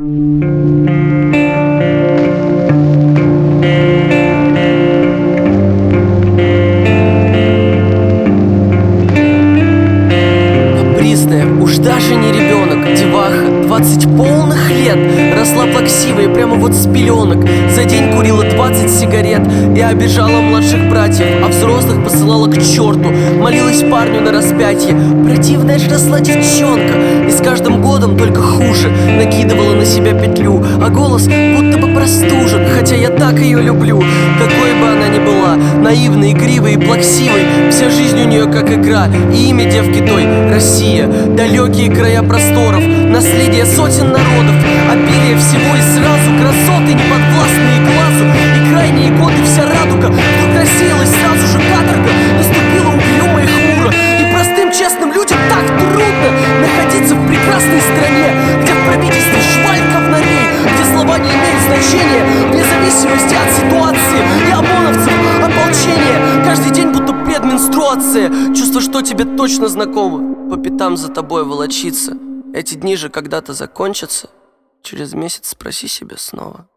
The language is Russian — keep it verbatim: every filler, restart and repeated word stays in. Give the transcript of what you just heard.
Капризная, уж даже не ребенок, деваха, двадцать полных лет. Росла плаксивая, прямо вот с пеленок. За день курила двадцать сигарет и обижала младших братьев, а взрослых посылала к черту. Молилась парню на распятие. Противная ж росла девчонка, и с каждым годом только хуже. Накидывала на себя петлю, а голос будто бы простужен. Хотя я так ее люблю, какой бы она ни была, наивной, игривой и плаксивой. Вся жизнь у нее как игра, и имя девки той — Россия. Далекие края просторов, наследие сотен народов, обилие всего и сразу, красоты неподвластные глазу. И крайние годы вся радуга вдруг рассеялась, сразу же каторга наступила угрюмо и хмуро. И простым честным людям так трудно находиться в прекрасной стране, где в правительстве шваль говнарей, где слова не имеют значения, вне зависимости от ситуации, и ОМОНовцев ополчения. Каждый день будто предменструация, чувство, что тебе точно знакомо, по пятам за тобой волочиться. Эти дни же когда-то закончатся. Через месяц спроси себя снова.